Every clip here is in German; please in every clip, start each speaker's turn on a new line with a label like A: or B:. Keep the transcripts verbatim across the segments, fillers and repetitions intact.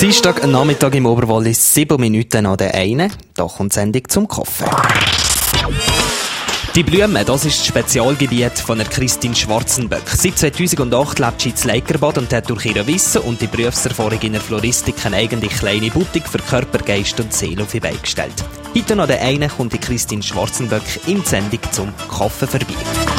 A: Dienstag Nachmittag im Oberwallis, sieben Minuten an der einen. Da kommt die Sendung zum Kaffee. Die Blumen, das ist das Spezialgebiet von der Christine Schwarzenböck. Seit zweitausendacht lebt sie in Leikerbad und hat durch ihr Wissen und die Berufserfahrung in der Floristik eine eigene kleine Boutique für Körper, Geist und Seele auf die Beine gestellt. Heute an der einen kommt die Christine Schwarzenböck in die Sendung zum Kaffee vorbei.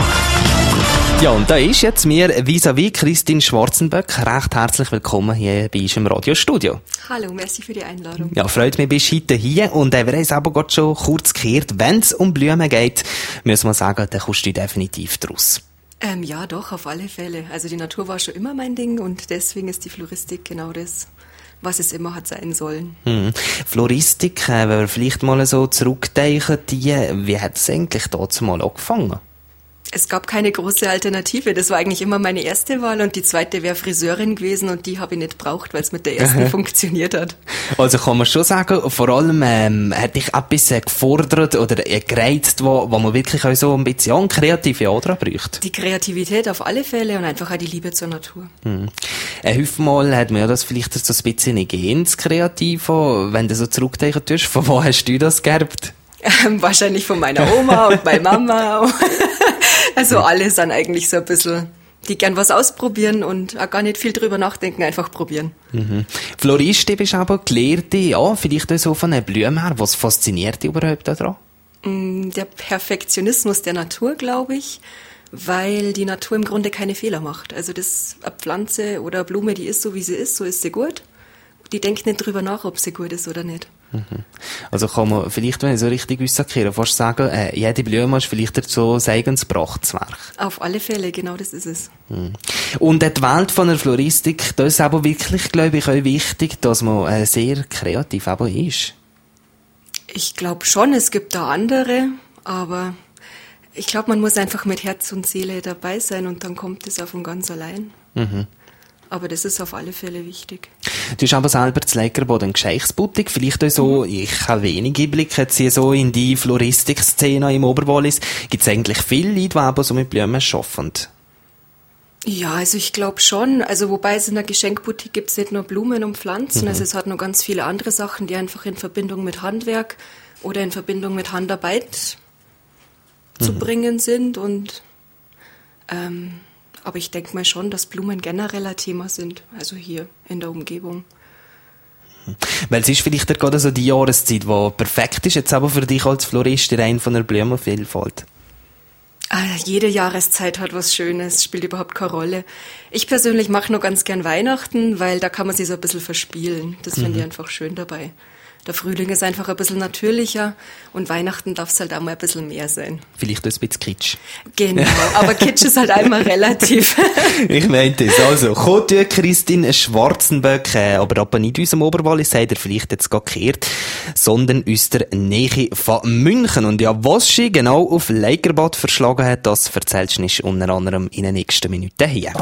A: Ja, und da ist jetzt mir vis-à-vis Christine Schwarzenböck. Recht herzlich willkommen hier bei uns im Radiostudio.
B: Hallo, merci für die Einladung.
A: Ja, freut mich, bist du heute hier. Und äh, wir haben es aber gerade schon kurz gehört. Wenn es um Blumen geht, müssen wir sagen, dann kommst du definitiv draus.
B: Ähm, ja, doch, auf alle Fälle. Also die Natur war schon immer mein Ding und deswegen ist die Floristik genau das, was es immer hat sein sollen.
A: Hm. Floristik, äh, wenn wir vielleicht mal so zurückdenken, die, wie hat es eigentlich dazu mal angefangen?
B: Es gab keine große Alternative. Das war eigentlich immer meine erste Wahl und die zweite wäre Friseurin gewesen und die habe ich nicht gebraucht, weil es mit der ersten funktioniert hat.
A: Also kann man schon sagen, vor allem ähm, hat dich etwas gefordert oder äh, gereizt, wo, wo man wirklich auch so ein bisschen ja, kreative Ader braucht. Die
B: Kreativität auf alle Fälle und einfach auch die Liebe zur Natur.
A: Hm. Äh, Häufig hat man ja das vielleicht so ein bisschen nicht gehen, das Kreative. Wenn du so zurückdenken tust, von wo hast du das geerbt?
B: Ähm, wahrscheinlich von meiner Oma und meiner Mama. Also alle sind eigentlich so ein bisschen, die gern was ausprobieren und auch gar nicht viel drüber nachdenken, einfach probieren.
A: Mhm. Floristin bist aber Gelehrte, ja, vielleicht auch so von den Blumen her. Was fasziniert dich überhaupt daran?
B: Der Perfektionismus der Natur, glaube ich, weil die Natur im Grunde keine Fehler macht. Also das, eine Pflanze oder eine Blume, die ist so, wie sie ist, so ist sie gut. Die denkt nicht drüber nach, ob sie gut ist oder nicht.
A: Mhm. Also kann man vielleicht, wenn ich so richtig aussage, fast sagen, äh, jede Blume ist vielleicht so ein eigenes Prachtwerk.
B: Auf alle Fälle, genau das ist es.
A: Mhm. Und die Welt von der Floristik, da ist aber wirklich, glaube ich, auch wichtig, dass man äh, sehr kreativ aber ist.
B: Ich glaube schon, es gibt da andere, aber ich glaube, man muss einfach mit Herz und Seele dabei sein und dann kommt es auch von ganz allein. Mhm. Aber das ist auf alle Fälle wichtig.
A: Du hast aber selber zu Leikerbad eine Geschäftsboutique. Vielleicht auch so, ich habe wenig Einblick jetzt hier so in die Floristik-Szene im Oberwallis. Gibt es eigentlich viele Leute, die aber so mit Blumen arbeiten?
B: Ja, also ich glaube schon. Also wobei es in der Geschenkboutique gibt es nicht nur Blumen und Pflanzen. Mhm. Also es hat noch ganz viele andere Sachen, die einfach in Verbindung mit Handwerk oder in Verbindung mit Handarbeit mhm. zu bringen sind. Und ähm, aber ich denke mal schon, dass Blumen generell ein Thema sind, also hier in der Umgebung.
A: Weil es ist vielleicht gerade so die Jahreszeit, die perfekt ist, jetzt aber für dich als Floristin rein von der Blumenvielfalt.
B: Ah, jede Jahreszeit hat was Schönes, spielt überhaupt keine Rolle. Ich persönlich mache nur ganz gern Weihnachten, weil da kann man sich so ein bisschen verspielen. Das finde mhm. ich einfach schön dabei. Der Frühling ist einfach ein bisschen natürlicher und Weihnachten darf es halt auch mal ein bisschen mehr sein.
A: Vielleicht ein bisschen Kitsch.
B: Genau, aber Kitsch ist halt einmal relativ.
A: Ich meinte es. Also, kommt Christine Schwarzenböck, äh, aber aber nicht aus dem Oberwallis, seid ihr vielleicht jetzt gar gehört, sondern aus der Nähe von München. Und ja, was sie genau auf Leikerbad verschlagen hat, das erzählst du nicht unter anderem in den nächsten Minuten hier.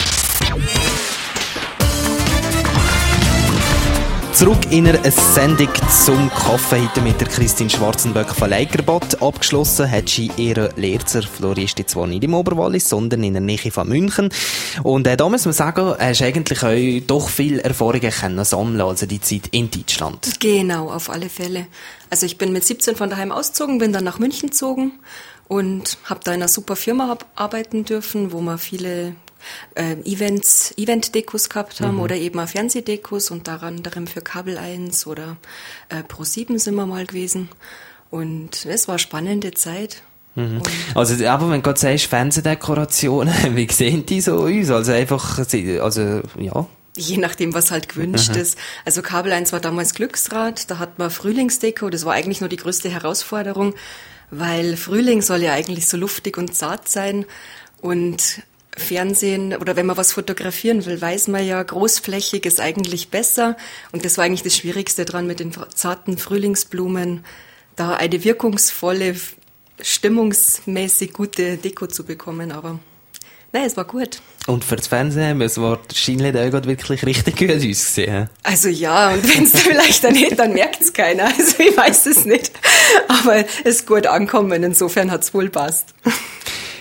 A: Zurück in einer Sendung zum Kaffee heute mit der Christine Schwarzenböck von Leikerbad. Abgeschlossen hat sie ihre Lehre zur Floristin zwar nicht im Oberwallis, sondern in der Nähe von München. Und äh, da muss man sagen, hast du eigentlich auch doch viel Erfahrungen können sammeln, also die Zeit in Deutschland.
B: Genau, auf alle Fälle. Also ich bin mit siebzehn von daheim ausgezogen, bin dann nach München gezogen und habe da in einer super Firma arbeiten dürfen, wo man viele Äh, Events, Event-Dekos gehabt haben mhm. oder eben auch Fernsehdekos und daran anderem für Kabel eins oder äh, Pro sieben sind wir mal gewesen. Und es war eine spannende Zeit.
A: Mhm. Also, aber wenn du gerade sagst, Fernsehdekorationen, wie sehen die so aus? Also einfach, also, ja.
B: Je nachdem, was halt gewünscht mhm. ist. Also Kabel eins war damals Glücksrad, da hat man Frühlingsdeko, das war eigentlich nur die größte Herausforderung, weil Frühling soll ja eigentlich so luftig und zart sein und Fernsehen oder wenn man was fotografieren will, weiß man ja, großflächig ist eigentlich besser. Und das war eigentlich das Schwierigste dran mit den zarten Frühlingsblumen, da eine wirkungsvolle, stimmungsmäßig gute Deko zu bekommen. Aber nein, es war gut.
A: Und für das Fernsehen, es war wahrscheinlich auch wirklich richtig gut ausgesehen.
B: Also ja, und wenn es vielleicht dann nicht, dann merkt es keiner. Also ich weiß es nicht. Aber es ist gut angekommen, insofern hat es wohl passt.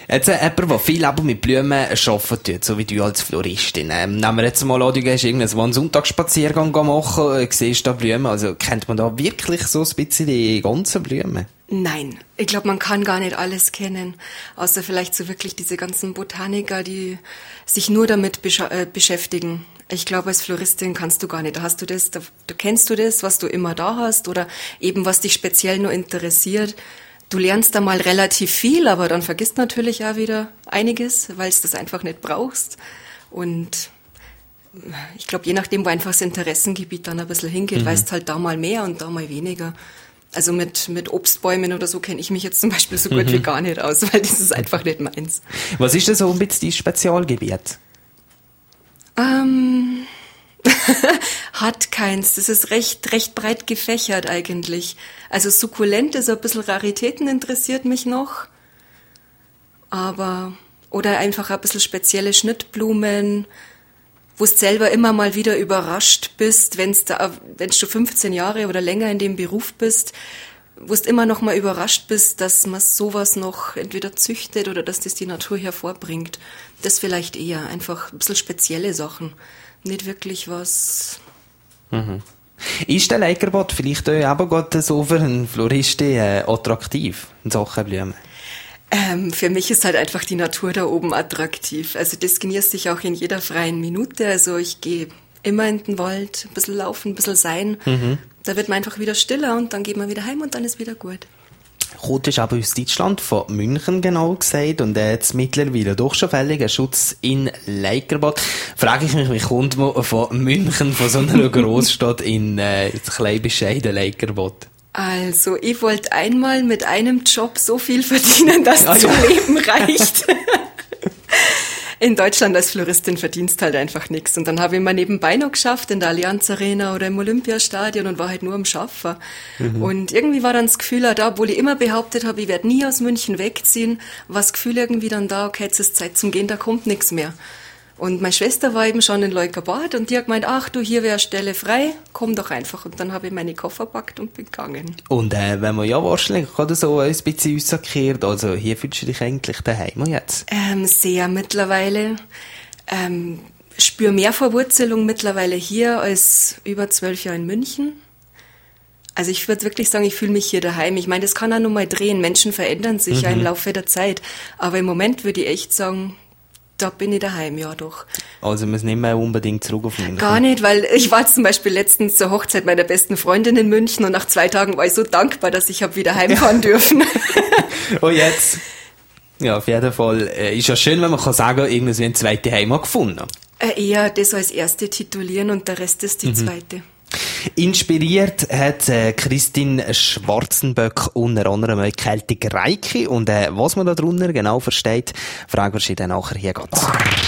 A: Jetzt äh, jemand, der viel aber mit Blumen arbeiten tut, so wie du als Floristin. Ähm, nehmen wir jetzt mal an, du gehst irgendwo einen Sonntagsspaziergang machen, äh, siehst da Blumen, also kennt man da wirklich so ein bisschen die ganzen Blumen?
B: Nein, ich glaube, man kann gar nicht alles kennen, außer vielleicht so wirklich diese ganzen Botaniker, die sich nur damit besch- äh, beschäftigen. Ich glaube, als Floristin kannst du gar nicht. Da hast du das, da, da kennst du das, was du immer da hast oder eben was dich speziell nur interessiert. Du lernst da mal relativ viel, aber dann vergisst natürlich auch wieder einiges, weil du das einfach nicht brauchst. Und ich glaube, je nachdem, wo einfach das Interessengebiet dann ein bisschen hingeht, mhm. weißt halt da mal mehr und da mal weniger. Also mit, mit Obstbäumen oder so kenne ich mich jetzt zum Beispiel so gut mhm. wie gar nicht aus, weil das ist einfach nicht meins.
A: Was ist denn so ein bisschen dein Spezialgebiet?
B: Ähm, hat keins. Das ist recht, recht breit gefächert eigentlich. Also Sukkulente, so ein bisschen Raritäten interessiert mich noch. Aber, oder einfach ein bisschen spezielle Schnittblumen, wo du selber immer mal wieder überrascht bist, wenn's da, wenn du fünfzehn Jahre oder länger in dem Beruf bist, wo du immer noch mal überrascht bist, dass man sowas noch entweder züchtet oder dass das die Natur hervorbringt. Das vielleicht eher, einfach ein bisschen spezielle Sachen. Nicht wirklich was...
A: Mhm. Ist der Leikerbad vielleicht auch gerade so für einen Floristen äh, attraktiv in Sachen Blumen?
B: Ähm, für mich ist halt einfach die Natur da oben attraktiv. Also das genieße ich auch in jeder freien Minute. Also ich gehe immer in den Wald, ein bisschen laufen, ein bisschen sein. Mhm. Da wird man einfach wieder stiller und dann geht man wieder heim und dann ist wieder gut.
A: Rot ist aber aus Deutschland, von München genau gesagt, und jetzt mittlerweile doch schon fällig ein Schutz in Leikerbad. Frage ich mich, wie kommt man von München, von so einer Großstadt in äh, das kleine bescheidene Leikerbad?
B: Also, ich wollte einmal mit einem Job so viel verdienen, dass es zum Leben reicht. In Deutschland als Floristin verdienst halt einfach nichts. Und dann habe ich mal nebenbei noch geschafft in der Allianz Arena oder im Olympiastadion und war halt nur am Schaffen. Mhm. Und irgendwie war dann das Gefühl auch da, obwohl ich immer behauptet habe, ich werde nie aus München wegziehen, war das Gefühl irgendwie dann da, okay, jetzt ist Zeit zum Gehen, da kommt nichts mehr. Und meine Schwester war eben schon in Leikerbad und die hat gemeint, ach du, hier wäre Stelle frei, komm doch einfach. Und dann habe ich meine Koffer gepackt und bin gegangen.
A: Und äh, wenn man ja wahrscheinlich gerade so ein bisschen rausgekehrt, also hier fühlst du dich eigentlich daheim jetzt?
B: Ähm, sehr mittlerweile. Ähm, spüre mehr Verwurzelung mittlerweile hier als über zwölf Jahre in München. Also ich würde wirklich sagen, ich fühle mich hier daheim. Ich meine, das kann auch noch mal drehen. Menschen verändern sich mhm. ja im Laufe der Zeit. Aber im Moment würde ich echt sagen, da bin ich daheim, ja doch.
A: Also wir sind nicht mehr unbedingt zurück auf München?
B: Gar nicht, weil ich war zum Beispiel letztens zur Hochzeit meiner besten Freundin in München und nach zwei Tagen war ich so dankbar, dass ich habe wieder heimfahren dürfen.
A: Oh jetzt? Ja, auf jeden Fall. Äh, ist ja schön, wenn man kann sagen, irgendwie eine zweite Heimat gefunden.
B: Äh, eher das als erste titulieren und der Rest ist die mhm. zweite.
A: Inspiriert hat äh, Christine Schwarzenböck unter anderem die Celtic Reiki. Und äh, was man darunter genau versteht, fragen wir sie dann nachher hier ganz.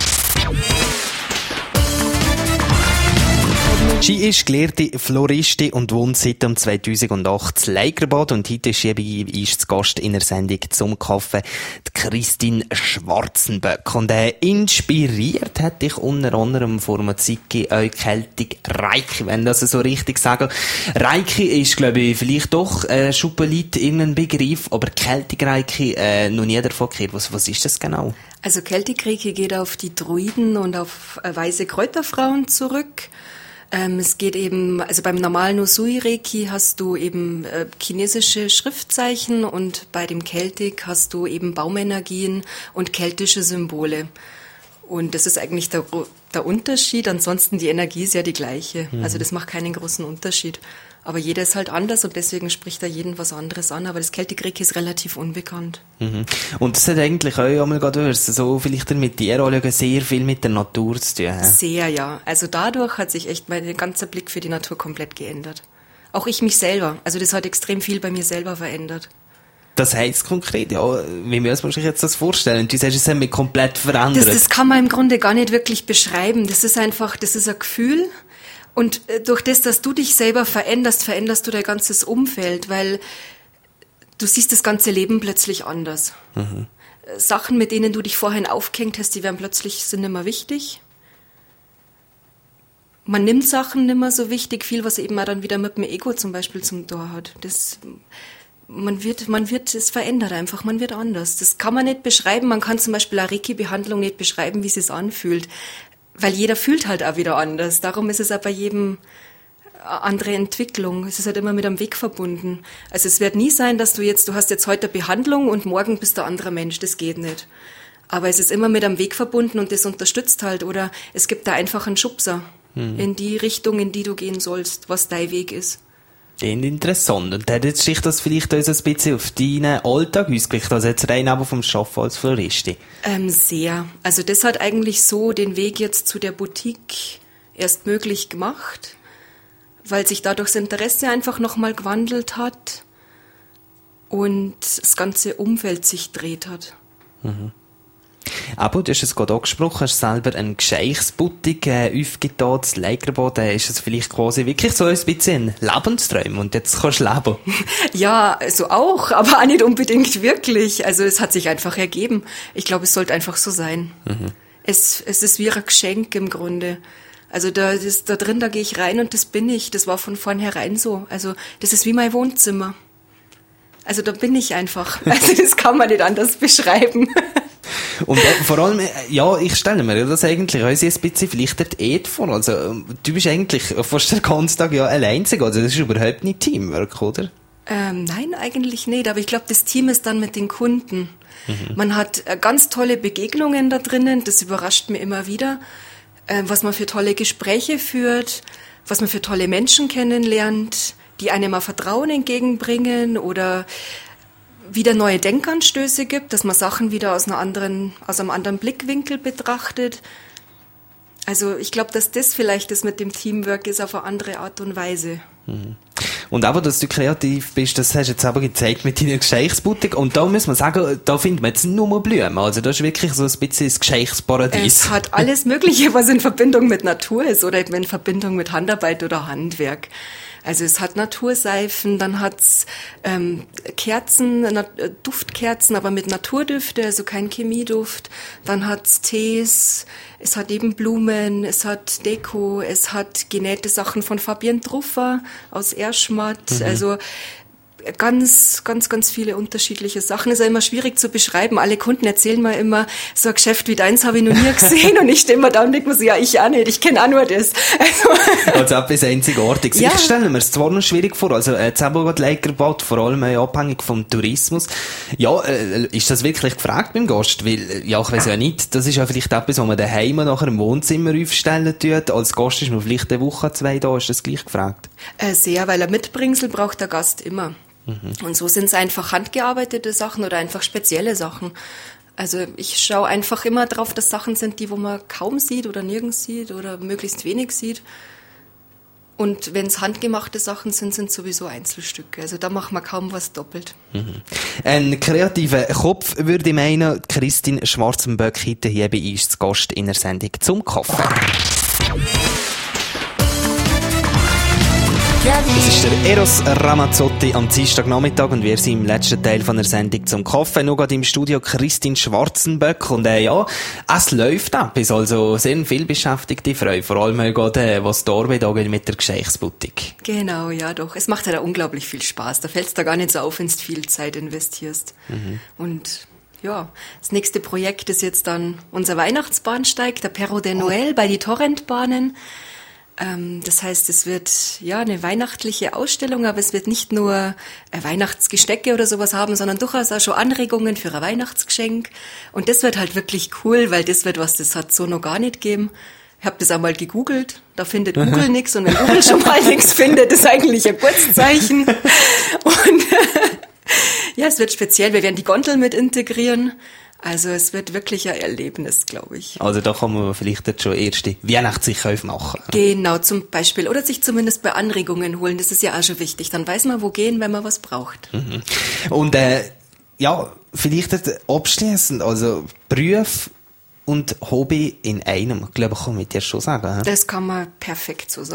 A: Sie ist gelehrte Floristin und wohnt seit zweitausendacht in Leikerbad und heute ist sie bei uns zu Gast in der Sendung «Zum Kaffee», die Christine Schwarzenböck. Und äh, inspiriert hat dich unter anderem vor einer Zeit auch Celtic Reiki, wenn das so richtig sagen. Reiki ist, glaube ich, vielleicht doch äh, schon beliebt irgendein Begriff, aber Celtic Reiki äh, noch nie davon gehört. Was, was ist das genau?
B: Also Celtic Reiki geht auf die Druiden und auf äh, weise Kräuterfrauen zurück. Ähm, es geht eben, also beim normalen Usui-Reiki hast du eben äh, chinesische Schriftzeichen und bei dem Celtic hast du eben Baumenergien und keltische Symbole. Und das ist eigentlich der, der Unterschied. Ansonsten die Energie ist ja die gleiche. Mhm. Also das macht keinen großen Unterschied. Aber jeder ist halt anders und deswegen spricht da jeden was anderes an. Aber das Celtic Reiki ist relativ unbekannt. Mhm.
A: Und das hat eigentlich auch einmal gerade so vielleicht mit dir alle sehr viel mit der Natur zu tun. He?
B: Sehr, ja. Also dadurch hat sich echt mein ganzer Blick für die Natur komplett geändert. Auch ich mich selber. Also das hat extrem viel bei mir selber verändert.
A: Das heisst konkret, ja, wie müssen wir uns jetzt das vorstellen? Du sagst, es hat mich komplett verändert.
B: Das, das kann man im Grunde gar nicht wirklich beschreiben. Das ist einfach, das ist ein Gefühl. Und durch das, dass du dich selber veränderst, veränderst du dein ganzes Umfeld, weil du siehst das ganze Leben plötzlich anders. Mhm. Sachen, mit denen du dich vorhin aufgehängt hast, die werden plötzlich, sind nicht mehr wichtig. Man nimmt Sachen nicht mehr so wichtig, viel, was eben auch dann wieder mit dem Ego zum Beispiel zum Tor hat. Das man wird, man wird, es verändert einfach, man wird anders. Das kann man nicht beschreiben. Man kann zum Beispiel eine Reiki-Behandlung nicht beschreiben, wie es sich anfühlt. Weil jeder fühlt halt auch wieder anders. Darum ist es auch bei jedem eine andere Entwicklung. Es ist halt immer mit einem Weg verbunden. Also es wird nie sein, dass du jetzt, du hast jetzt heute eine Behandlung und morgen bist du ein anderer Mensch. Das geht nicht. Aber es ist immer mit einem Weg verbunden und das unterstützt halt. Oder es gibt da einfach einen Schubser hm. in die Richtung, in die du gehen sollst, was dein Weg ist.
A: Interessant. Und hat jetzt sich das vielleicht auch so ein bisschen auf deinen Alltag ausgerichtet, also jetzt rein aber vom Arbeiten als Floristin?
B: Ähm, sehr. Also das hat eigentlich so den Weg jetzt zu der Boutique erst möglich gemacht, weil sich dadurch das Interesse einfach nochmal gewandelt hat und das ganze Umfeld sich dreht hat.
A: Mhm. Aber du hast es gerade angesprochen, hast selber eine Gescheichsboutique äh, aufgetan, das Leikerbad, ist es vielleicht quasi wirklich so ein bisschen ein Lebenstraum und jetzt kannst du leben?
B: Ja, also auch, aber auch nicht unbedingt wirklich. Also es hat sich einfach ergeben. Ich glaube, es sollte einfach so sein. Mhm. Es, es ist wie ein Geschenk im Grunde. Also da, das, da drin, da gehe ich rein und das bin ich. Das war von vornherein so. Also das ist wie mein Wohnzimmer. Also da bin ich einfach. Also das kann man nicht anders beschreiben.
A: Und äh, vor allem, äh, ja, ich stelle mir das eigentlich auch ein bisschen vielleicht der Ed vor. Also, du bist eigentlich fast den ganzen Tag ja allein. Also, das ist überhaupt nicht Teamwork, oder?
B: Ähm, nein, eigentlich nicht. Aber ich glaube, das Team ist dann mit den Kunden. Mhm. Man hat äh, ganz tolle Begegnungen da drinnen. Das überrascht mich immer wieder. Äh, was man für tolle Gespräche führt, was man für tolle Menschen kennenlernt, die einem mal Vertrauen entgegenbringen oder wieder neue Denkanstöße gibt, dass man Sachen wieder aus einer anderen, aus einem anderen Blickwinkel betrachtet. Also ich glaube, dass das vielleicht das mit dem Teamwork ist auf eine andere Art und Weise.
A: Mhm. Und aber, dass du kreativ bist, das hast du jetzt aber gezeigt mit deiner Gescheichsboutique. Und da muss man sagen, da findet man jetzt nur Blumen. Also das ist wirklich so ein bisschen das Gescheichsparadies.
B: Es hat alles Mögliche, was in Verbindung mit Natur ist oder in Verbindung mit Handarbeit oder Handwerk. Also es hat Naturseifen, dann hat's ähm, Kerzen, Na- Duftkerzen, aber mit Naturdüfte, also kein Chemieduft. Dann hat's Tees, es hat eben Blumen, es hat Deko, es hat genähte Sachen von Fabienne Truffer aus Erschmatt. Mhm. Also ganz, ganz, ganz viele unterschiedliche Sachen. Ist ja immer schwierig zu beschreiben. Alle Kunden erzählen mir immer, so ein Geschäft wie deins habe ich noch nie gesehen. Und ich stehe mir da und denke mir so, ja, ich auch nicht, ich kenne auch nur das. Also,
A: also etwas Einzigartiges. Ja. Ich stelle mir es zwar noch schwierig vor, also äh, Leikerbad, vor allem äh, abhängig vom Tourismus. Ja, äh, ist das wirklich gefragt beim Gast? Weil, ja, ich weiss ja nicht, das ist ja vielleicht etwas, was man daheim nachher im Wohnzimmer aufstellen tut. Als Gast ist man vielleicht eine Woche, zwei da, ist das gleich gefragt?
B: Äh, sehr, weil ein Mitbringsel braucht der Gast immer. Mhm. Und so sind es einfach handgearbeitete Sachen oder einfach spezielle Sachen. Also ich schaue einfach immer drauf, dass Sachen sind, die wo man kaum sieht oder nirgends sieht oder möglichst wenig sieht. Und wenn es handgemachte Sachen sind, sind sowieso Einzelstücke. Also da macht man kaum was doppelt.
A: Mhm. Ein kreativer Kopf, würde ich meinen, Christine Schwarzenböck heute hier bei uns zu Gast in der Sendung zum Kaffee. Das ist der Eros Ramazzotti am Dienstagnachmittag und wir sind im letzten Teil von der Sendung zum Kaffee. Noch gerade im Studio Christine Schwarzenböck und äh, ja, es läuft etwas, also sehr viel beschäftigte Frau, vor allem äh, gerade, äh, was die Arbeit angeht mit der Gescheichsboutique.
B: Genau, ja doch. Es macht halt unglaublich viel Spaß. Da fällt es da gar nicht so auf, wenn du viel Zeit investierst. Mhm. Und ja, das nächste Projekt ist jetzt dann unser Weihnachtsbahnsteig, der Perro de Noël oh. bei die Torrentbahnen. Das heißt, es wird ja eine weihnachtliche Ausstellung, aber es wird nicht nur Weihnachtsgestecke oder sowas haben, sondern durchaus auch schon Anregungen für ein Weihnachtsgeschenk. Und das wird halt wirklich cool, weil das wird was, das hat so noch gar nicht gegeben. Ich habe das einmal gegoogelt, da findet Google nichts und wenn Google schon mal nichts findet, ist eigentlich ein gutes Zeichen. Und ja, es wird speziell, wir werden die Gondel mit integrieren. Also es wird wirklich ein Erlebnis, glaube ich.
A: Also da kann man vielleicht jetzt schon erste Weihnachtseinkäufe machen.
B: Genau, zum Beispiel. Oder sich zumindest bei Anregungen holen. Das ist ja auch schon wichtig. Dann weiß man, wo gehen, wenn man was braucht.
A: Mhm. Und äh, ja, vielleicht abschließend, also Beruf und Hobby in einem, glaube ich, kann man dir schon sagen. He?
B: Das kann man perfekt so sagen.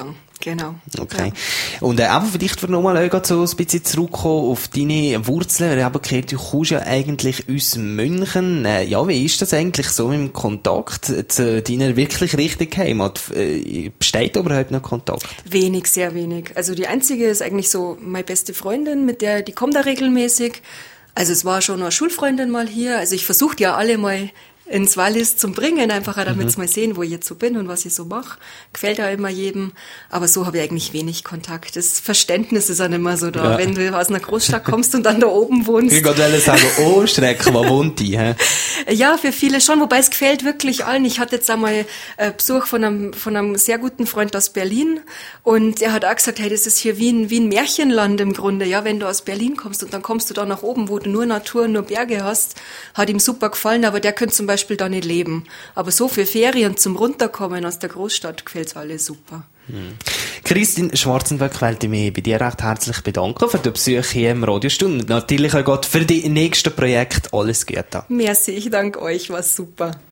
B: Genau.
A: Okay.
B: Ja.
A: Und äh, einfach vielleicht für nochmal so ein bisschen zurückkommen auf deine Wurzeln. Ich habe gehört, du kommst ja eigentlich aus München. Äh, ja, wie ist das eigentlich so im Kontakt zu deiner wirklich richtigen Heimat? Äh, besteht überhaupt noch Kontakt?
B: Wenig, sehr wenig. Also die einzige ist eigentlich so meine beste Freundin, mit der, die kommt da regelmäßig. Also es war schon eine Schulfreundin mal hier. Also ich versuche ja alle mal ins Wallis zum Bringen, einfach auch damit sie mhm. mal sehen, wo ich jetzt so bin und was ich so mache. Gefällt ja immer jedem. Aber so habe ich eigentlich wenig Kontakt. Das Verständnis ist dann immer so da, ja. wenn du aus einer Großstadt kommst und dann da oben wohnst.
A: Ich wollte sagen, oh Strecke, wo wohnt die? Hä?
B: Ja, für viele schon, wobei es gefällt wirklich allen. Ich hatte jetzt einmal äh, Besuch von einem, von einem sehr guten Freund aus Berlin und er hat auch gesagt, hey, das ist hier wie ein, wie ein Märchenland im Grunde. Ja, wenn du aus Berlin kommst und dann kommst du da nach oben, wo du nur Natur, nur Berge hast, hat ihm super gefallen, aber der könnte zum Beispiel Beispiel da nicht leben. Aber so für Ferien zum Runterkommen aus der Großstadt gefällt's alle super.
A: Hm. Christine Schwarzenböck, wollte ich mich bei dir recht herzlich bedanken für den Besuch hier im Radiostunde und natürlich auch Gott für die nächsten Projekte alles Gute.
B: Merci, ich danke euch, war super.